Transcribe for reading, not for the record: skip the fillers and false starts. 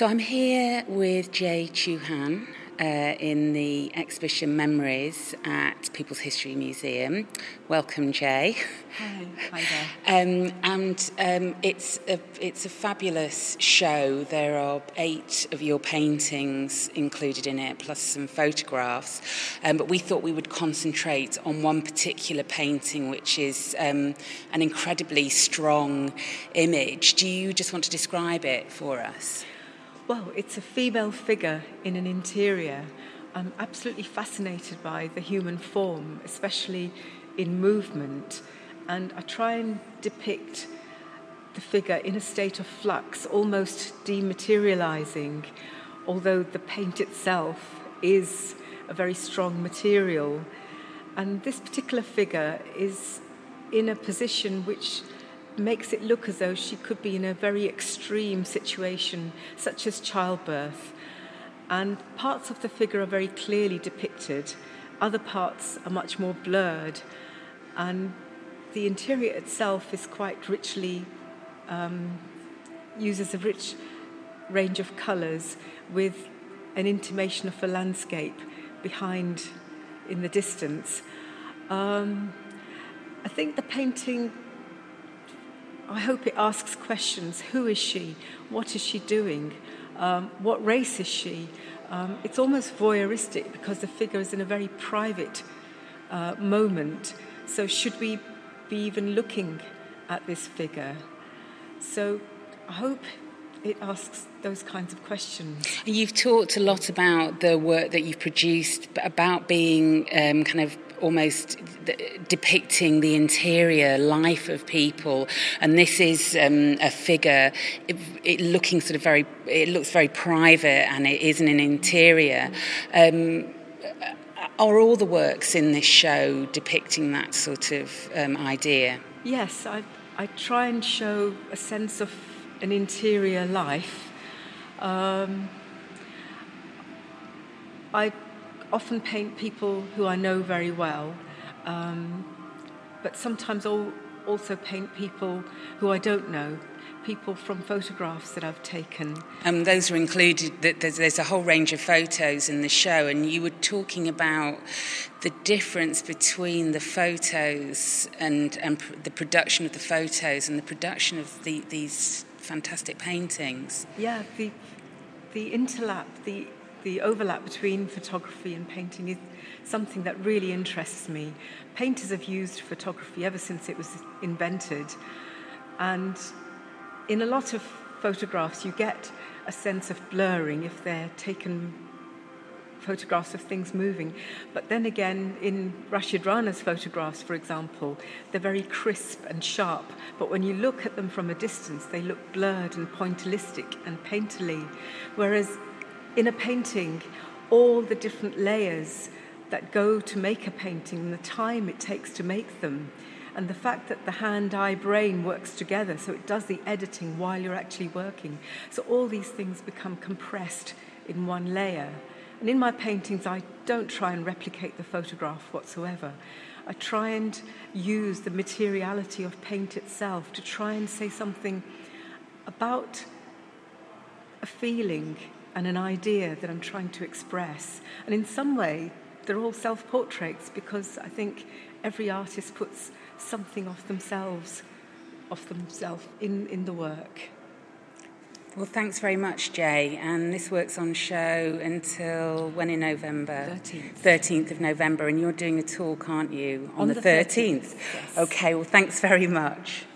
So I'm here with Jay Chouhan in the exhibition Memories at People's History Museum. Welcome, Jay. Hi there. It's a fabulous show. There are 8 of your paintings included in it, plus some photographs. But we thought we would concentrate on one particular painting, which is an incredibly strong image. Do you just want to describe it for us? Well, it's a female figure in an interior. I'm absolutely fascinated by the human form, especially in movement. And I try and depict the figure in a state of flux, almost dematerializing, although the paint itself is a very strong material. And this particular figure is in a position which makes it look as though she could be in a very extreme situation, such as childbirth. And parts of the figure are very clearly depicted. Other parts are much more blurred. And the interior itself is quite richly, uses a rich range of colours with an intimation of a landscape behind in the distance. I think the painting, I hope it asks questions. Who is she? What is she doing? What race is she? It's almost voyeuristic because the figure is in a very private moment. So should we be even looking at this figure? So I hope it asks those kinds of questions. You've talked a lot about the work that you've produced, about being kind of almost depicting the interior life of people, and this is a figure. It looking sort of very. It looks very private, and it is in an interior. Are all the works in this show depicting that sort of idea? Yes, I try and show a sense of an interior life. I often paint people who I know very well, but sometimes I'll also paint people who I don't know, people from photographs that I've taken. Those are included, there's a whole range of photos in the show, and you were talking about the difference between the photos and the production of the photos and the production of these fantastic paintings. Yeah, the interlap, the overlap between photography and painting is something that really interests me. Painters have used photography ever since it was invented, and in a lot of photographs you get a sense of blurring if they're taken photographs of things moving. But then again, in Rashid Rana's photographs, for example, they're very crisp and sharp, but when you look at them from a distance they look blurred and pointillistic and painterly, whereas in a painting, all the different layers that go to make a painting and the time it takes to make them, and the fact that the hand-eye brain works together, so it does the editing while you're actually working. So all these things become compressed in one layer. And in my paintings, I don't try and replicate the photograph whatsoever. I try and use the materiality of paint itself to try and say something about a feeling and an idea that I'm trying to express. And in some way, they're all self-portraits, because I think every artist puts something of themselves in the work. Well, thanks very much, Jay. And this work's on show until when in November? 13th of November. And you're doing a talk, aren't you? On the 13th. Yes. Okay, well, thanks very much.